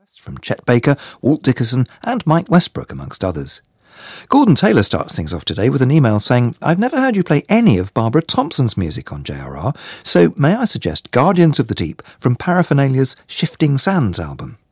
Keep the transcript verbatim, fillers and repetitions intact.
requests from Chet Baker, Walt Dickerson and Mike Westbrook, amongst others. Gordon Taylor starts things off today with an email saying, I've never heard you play any of Barbara Thompson's music on J R R, so may I suggest Guardians of the Deep from Paraphernalia's Shifting Sands album?